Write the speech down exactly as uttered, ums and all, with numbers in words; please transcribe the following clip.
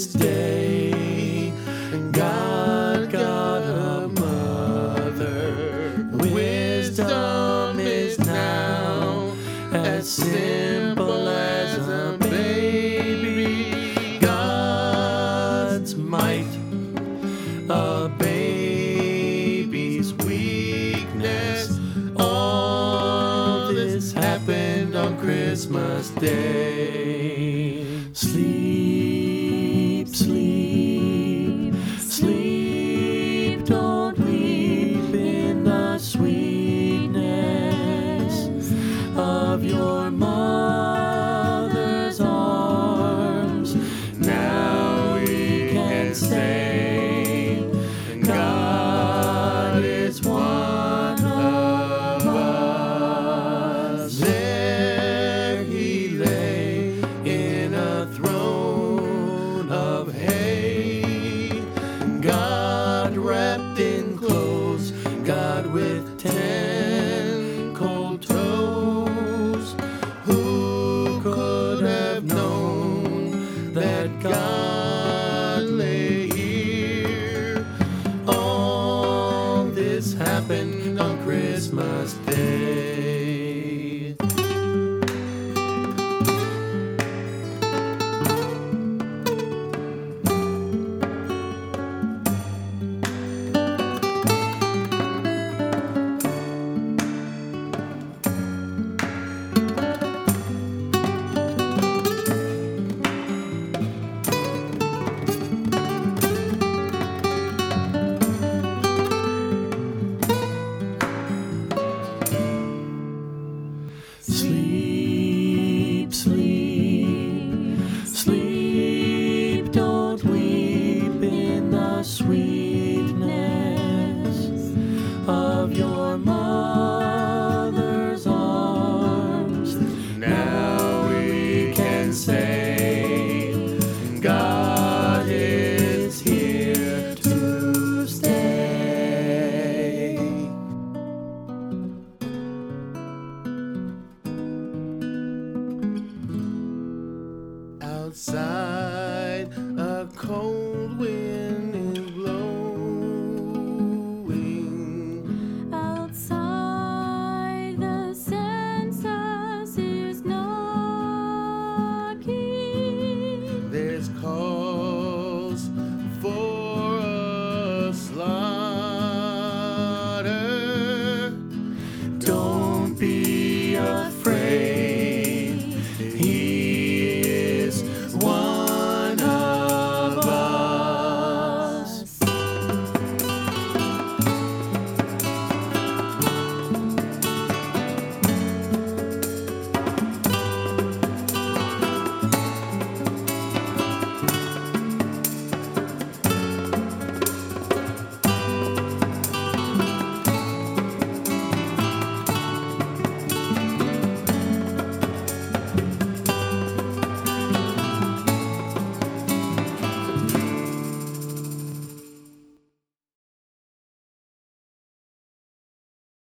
this day. God got a mother. Wisdom is now as simple as a baby. God's might, a baby's weakness. All this happened on Christmas Day. Sleep, sleep, sleep, don't weep in the sweetness of your mother's arms. Now we can say God is one of us. There he lay in a throne of hay, God wrapped in clothes, God with ten cold toes. Who could have known that God lay here? All this happened on Christmas Day. Sleep, sleep, sleep, don't weep in the sweetness of your mother's arms. Now we can say God is here to stay. Outside